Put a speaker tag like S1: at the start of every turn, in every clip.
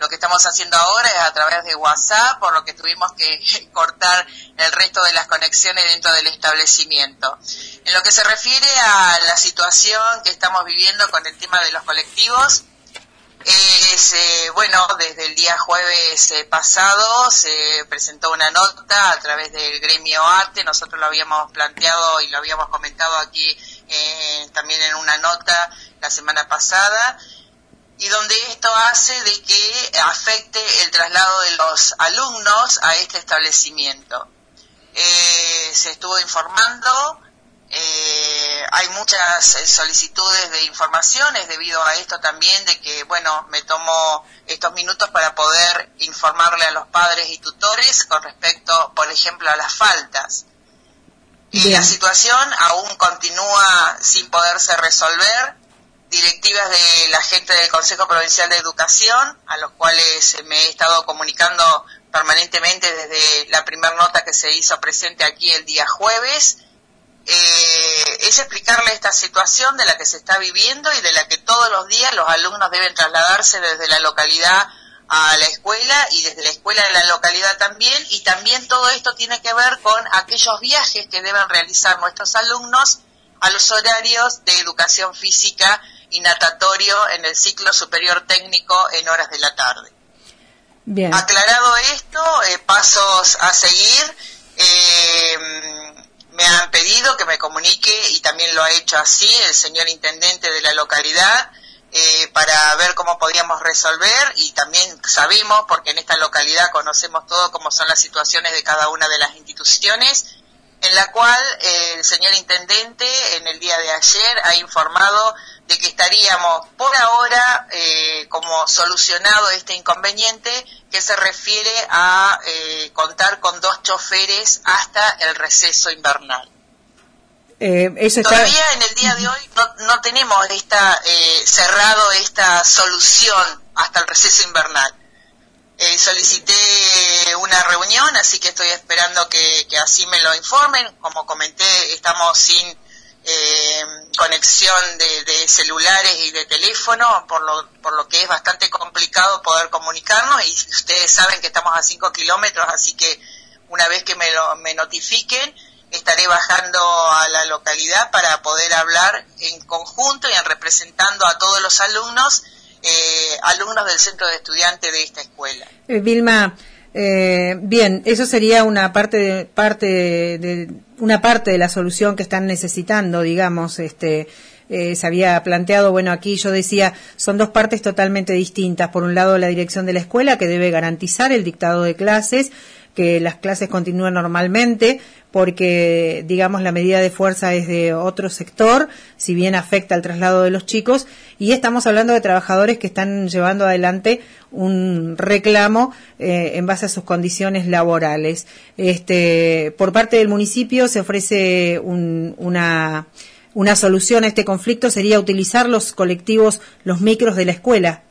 S1: Lo que estamos haciendo ahora es a través de WhatsApp, por lo que tuvimos que cortar el resto de las conexiones dentro del establecimiento. En lo que se refiere a la situación que estamos viviendo con el tema de los colectivos, desde el día jueves pasado se presentó una nota a través del gremio ATE. Nosotros lo habíamos planteado y lo habíamos comentado aquí también en una nota la semana pasada, y donde esto hace de que afecte el traslado de los alumnos a este establecimiento. Se estuvo informando, hay muchas solicitudes de informaciones debido a esto también, de que, me tomo estos minutos para poder informarle a los padres y tutores con respecto, por ejemplo, a las faltas. La situación aún continúa sin poderse resolver. Directivas de la gente del Consejo Provincial de Educación, a los cuales me he estado comunicando permanentemente desde la primera nota que se hizo presente aquí el día jueves, es explicarle esta situación de la que se está viviendo y de la que todos los días los alumnos deben trasladarse desde la localidad a la escuela y desde la escuela a la localidad también, y también todo esto tiene que ver con aquellos viajes que deben realizar nuestros alumnos a los horarios de educación física y natatorio en el ciclo superior técnico en horas de la tarde.
S2: Bien.
S1: Aclarado esto, pasos a seguir. Me han pedido que me comunique, y también lo ha hecho así el señor intendente de la localidad, para ver cómo podíamos resolver, y también sabemos, porque en esta localidad conocemos todo cómo son las situaciones de cada una de las instituciones, en la cual el señor intendente en el día de ayer ha informado de que estaríamos por ahora como solucionado este inconveniente, que se refiere a contar con 2 choferes hasta el receso invernal. Todavía en el día de hoy no tenemos cerrado esta solución hasta el receso invernal. Solicité una reunión, así que estoy esperando que así me lo informen. Como comenté, estamos sin conexión de celulares y de teléfono, por lo que es bastante complicado poder comunicarnos, y ustedes saben que estamos a 5 kilómetros, así que una vez que me notifiquen, estaré bajando a la localidad para poder hablar en conjunto y representando a todos los alumnos del centro de estudiantes de esta escuela.
S2: Vilma, bien, eso sería una parte de la solución que están necesitando, digamos. Se había planteado, aquí yo decía, son 2 partes totalmente distintas. Por un lado, la dirección de la escuela, que debe garantizar el dictado de clases, que las clases continúen normalmente, porque, digamos, la medida de fuerza es de otro sector, si bien afecta al traslado de los chicos, y estamos hablando de trabajadores que están llevando adelante un reclamo en base a sus condiciones laborales. Por parte del municipio se ofrece una solución a este conflicto, sería utilizar los colectivos, los micros de la escuela.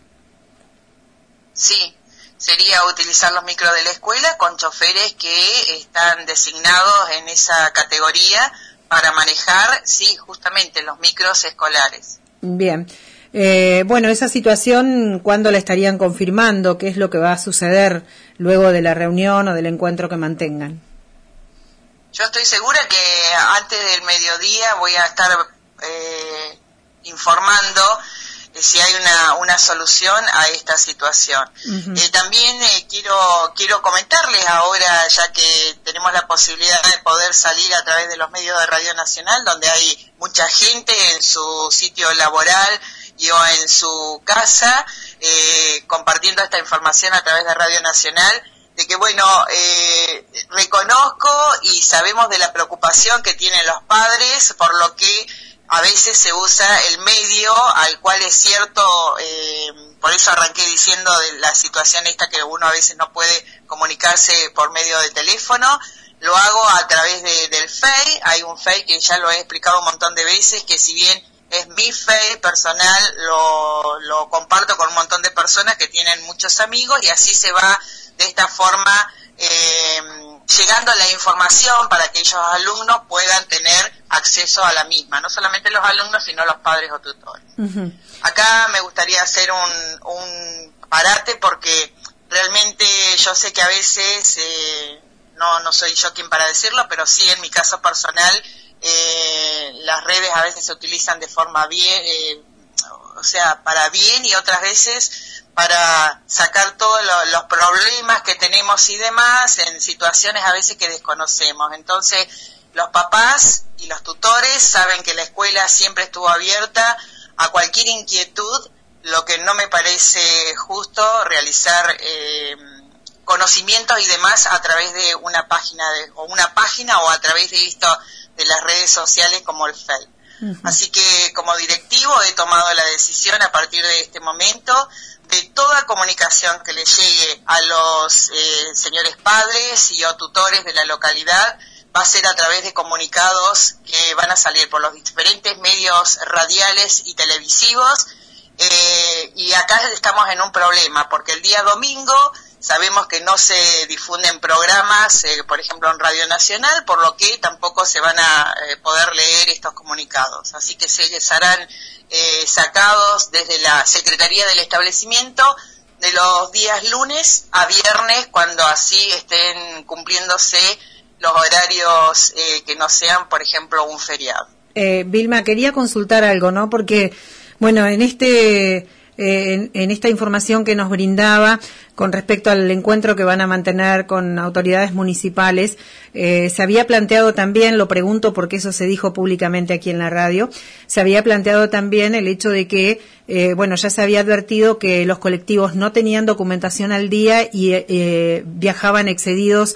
S1: Sí. Sería utilizar los micros de la escuela con choferes que están designados en esa categoría para manejar, sí, justamente los micros escolares.
S2: Bien. Esa situación, ¿cuándo la estarían confirmando? ¿Qué es lo que va a suceder luego de la reunión o del encuentro que mantengan?
S1: Yo estoy segura que antes del mediodía voy a estar informando si hay una solución a esta situación. Uh-huh. También quiero comentarles ahora, ya que tenemos la posibilidad de poder salir a través de los medios de Radio Nacional, donde hay mucha gente en su sitio laboral o en su casa, compartiendo esta información a través de Radio Nacional, de que reconozco y sabemos de la preocupación que tienen los padres, por lo que a veces se usa el medio, al cual es cierto, por eso arranqué diciendo de la situación esta que uno a veces no puede comunicarse por medio de teléfono. Lo hago a través del Face. Hay un Face que ya lo he explicado un montón de veces, que si bien es mi Face personal, lo comparto con un montón de personas que tienen muchos amigos, y así se va de esta forma llegando la información para que ellos alumnos puedan tener acceso a la misma, no solamente los alumnos, sino los padres o tutores. Uh-huh. Acá me gustaría hacer un parate porque realmente yo sé que a veces, no soy yo quien para decirlo, pero sí en mi caso personal, las redes a veces se utilizan de forma bien, o sea, para bien, y otras veces para sacar todos los problemas que tenemos y demás en situaciones a veces que desconocemos. Entonces, los papás y los tutores saben que la escuela siempre estuvo abierta a cualquier inquietud, lo que no me parece justo realizar conocimientos y demás a través de una página o a través de esto de las redes sociales como el Facebook. Uh-huh. Así que como directivo he tomado la decisión a partir de este momento de toda comunicación que le llegue a los señores padres y o tutores de la localidad va a ser a través de comunicados que van a salir por los diferentes medios radiales y televisivos, y acá estamos en un problema porque el día domingo sabemos que no se difunden programas, por ejemplo en Radio Nacional, por lo que tampoco se van a poder leer estos comunicados. Así que se les harán sacados desde la Secretaría del Establecimiento de los días lunes a viernes, cuando así estén cumpliéndose los horarios que no sean, por ejemplo, un feriado.
S2: Vilma, quería consultar algo, ¿no? Porque, bueno, en esta información que nos brindaba con respecto al encuentro que van a mantener con autoridades municipales, se había planteado también, lo pregunto porque eso se dijo públicamente aquí en la radio, se había planteado también el hecho de que, ya se había advertido que los colectivos no tenían documentación al día y viajaban excedidos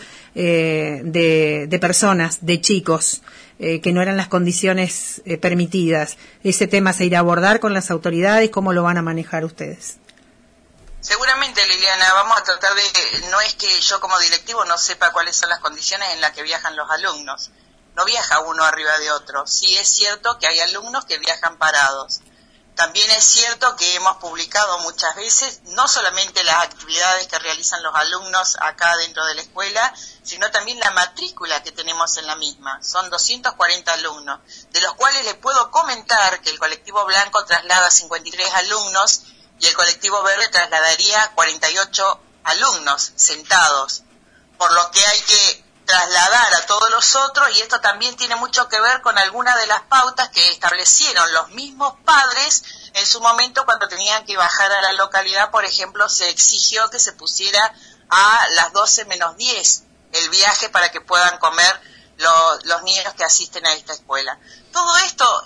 S2: de personas, de chicos, que no eran las condiciones permitidas. ¿Ese tema se irá a abordar con las autoridades? ¿Cómo lo van a manejar ustedes?
S1: Seguramente, Liliana, vamos a tratar de, no es que yo como directivo no sepa cuáles son las condiciones en las que viajan los alumnos. No viaja uno arriba de otro. Sí es cierto que hay alumnos que viajan parados. También es cierto que hemos publicado muchas veces no solamente las actividades que realizan los alumnos acá dentro de la escuela, sino también la matrícula que tenemos en la misma. Son 240 alumnos, de los cuales les puedo comentar que el colectivo blanco traslada 53 alumnos y el colectivo verde trasladaría 48 alumnos sentados, por lo que hay que trasladar a todos los otros, y esto también tiene mucho que ver con algunas de las pautas que establecieron los mismos padres en su momento cuando tenían que bajar a la localidad. Por ejemplo, se exigió que se pusiera a las 12 menos 10 el viaje para que puedan comer los niños que asisten a esta escuela. Todo esto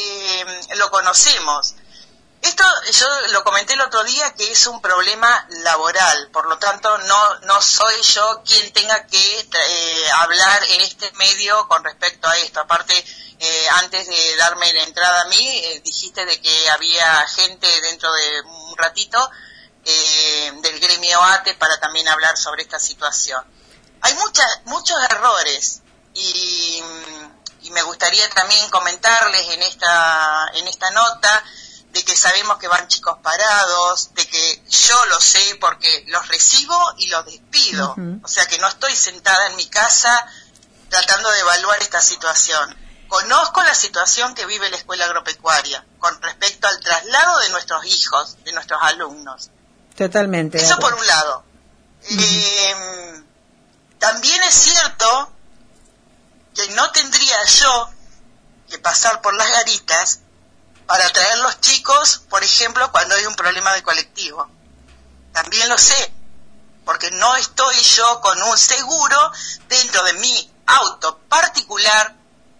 S1: lo conocemos. Esto yo lo comenté el otro día, que es un problema laboral, por lo tanto no soy yo quien tenga que hablar en este medio con respecto a esto. Aparte, antes de darme la entrada a mí, dijiste de que había gente dentro de un ratito del gremio ATE para también hablar sobre esta situación. Hay muchos errores y me gustaría también comentarles en esta nota de que sabemos que van chicos parados, de que yo lo sé porque los recibo y los despido. Uh-huh. O sea que no estoy sentada en mi casa tratando de evaluar esta situación. Conozco la situación que vive la escuela agropecuaria con respecto al traslado de nuestros hijos, de nuestros alumnos.
S2: Totalmente.
S1: Eso por un lado. Uh-huh. También es cierto que no tendría yo que pasar por las garitas para traer los chicos, por ejemplo, cuando hay un problema de colectivo. También lo sé, porque no estoy yo con un seguro dentro de mi auto particular,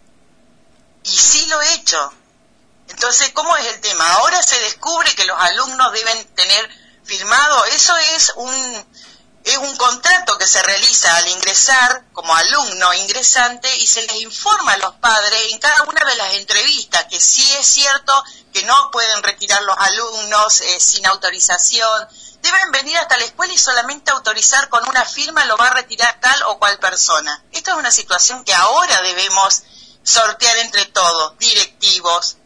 S1: y sí lo he hecho. Entonces, ¿cómo es el tema? Ahora se descubre que los alumnos deben tener firmado, eso es un contrato que se realiza al ingresar como alumno ingresante, y se les informa a los padres en cada una de las entrevistas que sí es cierto que no pueden retirar los alumnos sin autorización, deben venir hasta la escuela y solamente autorizar con una firma lo va a retirar tal o cual persona. Esto es una situación que ahora debemos sortear entre todos, directivos,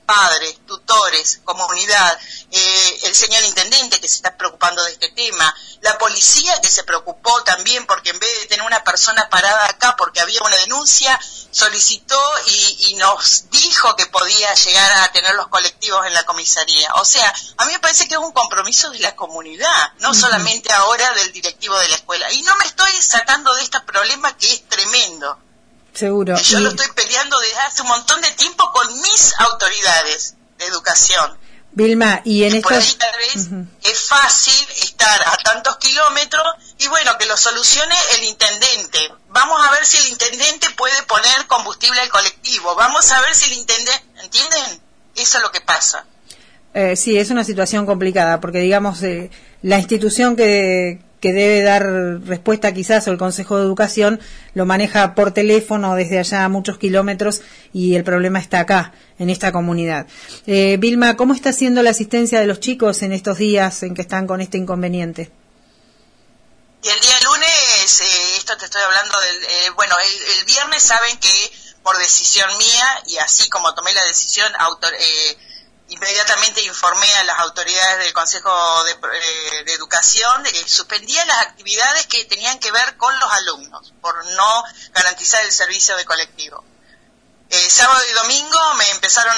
S1: padres, tutores, comunidad, el señor intendente que se está preocupando de este tema, la policía que se preocupó también porque en vez de tener una persona parada acá porque había una denuncia, solicitó y nos dijo que podía llegar a tener los colectivos en la comisaría. O sea, a mí me parece que es un compromiso de la comunidad, no solamente ahora del directivo de la escuela. Y no me estoy sacando de este problema que es tremendo.
S2: Seguro.
S1: Yo lo estoy peleando desde hace un montón de tiempo con mis autoridades de educación.
S2: Vilma, y en
S1: por ahí tal vez es fácil estar a tantos kilómetros y bueno, que lo solucione el intendente. Vamos a ver si el intendente puede poner combustible al colectivo. Vamos a ver si el intendente... ¿Entienden? Eso es lo que pasa.
S2: Sí, es una situación complicada porque, digamos, la institución que debe dar respuesta quizás, o el Consejo de Educación, lo maneja por teléfono desde allá a muchos kilómetros y el problema está acá, en esta comunidad. Vilma, ¿cómo está siendo la asistencia de los chicos en estos días en que están con este inconveniente?
S1: Y el día lunes, esto te estoy hablando del... el viernes saben que por decisión mía, y así como tomé la decisión, inmediatamente informé a las autoridades del Consejo de Educación de que suspendía las actividades que tenían que ver con los alumnos, por no garantizar el servicio de colectivo. Sábado y domingo me empezaron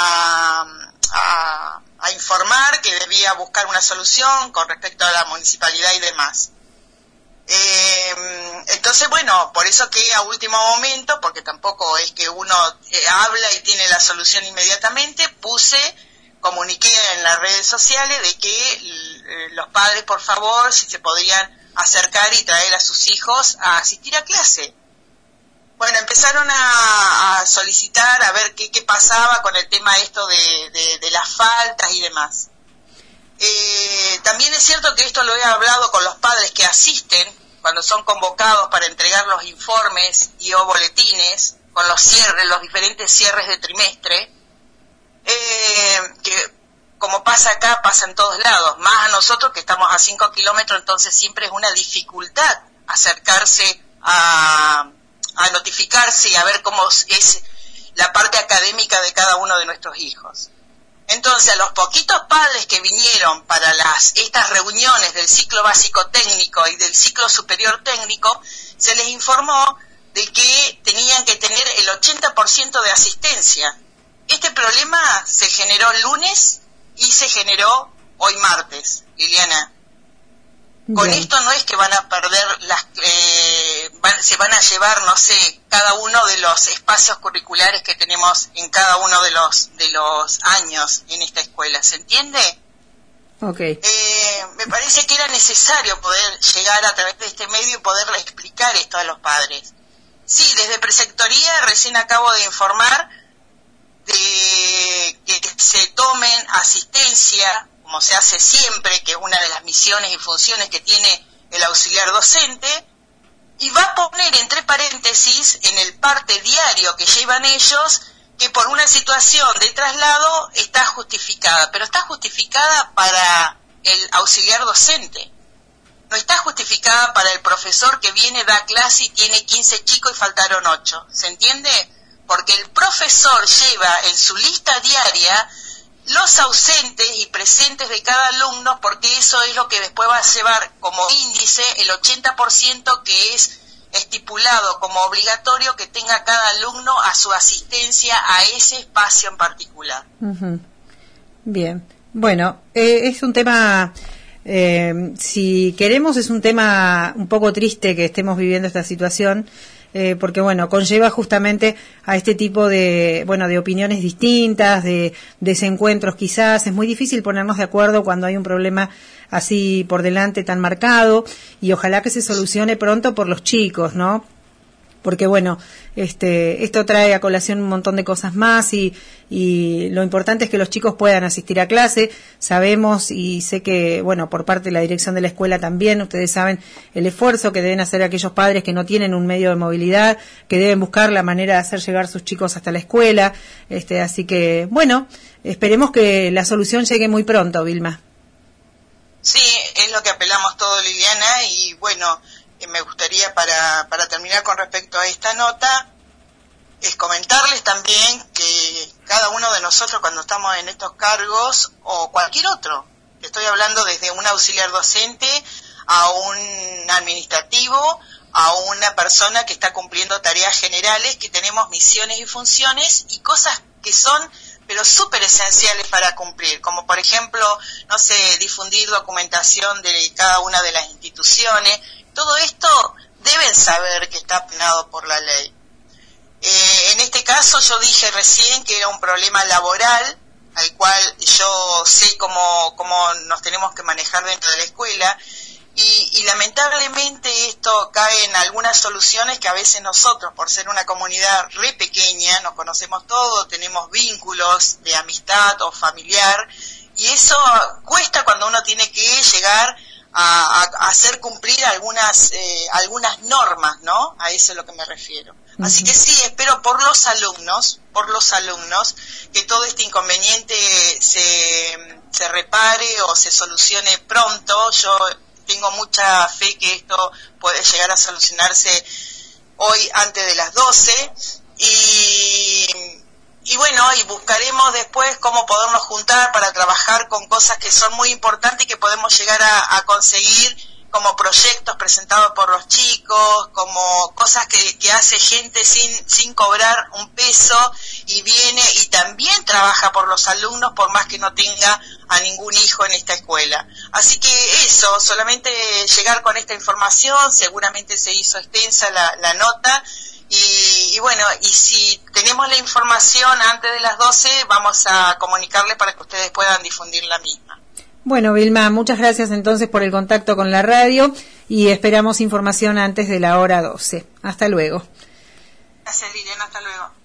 S1: a informar que debía buscar una solución con respecto a la municipalidad y demás. Entonces, bueno, por eso que a último momento, porque tampoco es que uno habla y tiene la solución inmediatamente, comuniqué en las redes sociales de que los padres, por favor, si se podrían acercar y traer a sus hijos a asistir a clase. Bueno, empezaron a solicitar a ver qué pasaba con el tema esto de las faltas y demás. También es cierto que esto lo he hablado con los padres que asisten cuando son convocados para entregar los informes y o boletines con los diferentes cierres de trimestre, que como pasa acá, pasa en todos lados, más a nosotros que estamos a 5 kilómetros, entonces siempre es una dificultad acercarse a notificarse y a ver cómo es la parte académica de cada uno de nuestros hijos. Entonces, a los poquitos padres que vinieron para estas reuniones del ciclo básico técnico y del ciclo superior técnico, se les informó de que tenían que tener el 80% de asistencia. Este problema se generó el lunes y se generó hoy martes, Liliana. Con esto no es que van a perder se van a llevar, no sé, cada uno de los espacios curriculares que tenemos en cada uno de los años en esta escuela, ¿se entiende?
S2: Okay.
S1: Me parece que era necesario poder llegar a través de este medio y poderle explicar esto a los padres. Sí, desde preceptoría recién acabo de informar de que se tomen asistencia, como se hace siempre, que es una de las misiones y funciones que tiene el auxiliar docente, y va a poner entre paréntesis en el parte diario que llevan ellos que por una situación de traslado está justificada, pero está justificada para el auxiliar docente, no está justificada para el profesor que viene, da clase y tiene 15 chicos y faltaron 8, ¿se entiende? Porque el profesor lleva en su lista diaria los ausentes y presentes de cada alumno, porque eso es lo que después va a llevar como índice el 80% que es estipulado como obligatorio que tenga cada alumno a su asistencia a ese espacio en particular.
S2: Bien, bueno, es un tema, si queremos, es un tema un poco triste que estemos viviendo esta situación, porque bueno, conlleva justamente a este tipo de opiniones distintas, de desencuentros quizás. Es muy difícil ponernos de acuerdo cuando hay un problema así por delante tan marcado, y ojalá que se solucione pronto por los chicos, ¿no? Porque bueno, esto trae a colación un montón de cosas más y lo importante es que los chicos puedan asistir a clase. Sabemos y sé que, bueno, por parte de la dirección de la escuela también, ustedes saben el esfuerzo que deben hacer aquellos padres que no tienen un medio de movilidad, que deben buscar la manera de hacer llegar sus chicos hasta la escuela. Así que, bueno, esperemos que la solución llegue muy pronto, Vilma.
S1: Sí, es lo que apelamos todo, Liliana, y bueno, me gustaría para terminar con respecto a esta nota es comentarles también que cada uno de nosotros cuando estamos en estos cargos, o cualquier otro. Estoy hablando desde un auxiliar docente a un administrativo, a una persona que está cumpliendo tareas generales, que tenemos misiones y funciones y cosas que son pero súper esenciales para cumplir, como por ejemplo, no sé, difundir documentación de cada una de las instituciones. Todo esto deben saber que está penado por la ley. En este caso yo dije recién que era un problema laboral, al cual yo sé cómo nos tenemos que manejar dentro de la escuela, y lamentablemente esto cae en algunas soluciones que a veces nosotros, por ser una comunidad re pequeña, nos conocemos todos, tenemos vínculos de amistad o familiar, y eso cuesta cuando uno tiene que llegar a hacer cumplir algunas normas, ¿no? A eso es lo que me refiero. Así que sí, espero por los alumnos, que todo este inconveniente se repare o se solucione pronto. Yo tengo mucha fe que esto puede llegar a solucionarse hoy antes de las 12 y bueno, y buscaremos después cómo podernos juntar para trabajar con cosas que son muy importantes y que podemos llegar a conseguir, como proyectos presentados por los chicos, como cosas que hace gente sin cobrar un peso y viene y también trabaja por los alumnos, por más que no tenga a ningún hijo en esta escuela. Así que eso, solamente llegar con esta información, seguramente se hizo extensa la nota, y bueno, y si tenemos la información antes de las 12, vamos a comunicarle para que ustedes puedan difundir la misma.
S2: Bueno, Vilma, muchas gracias entonces por el contacto con la radio y esperamos información antes de la hora 12. Hasta luego.
S1: Gracias, Liliana, hasta luego.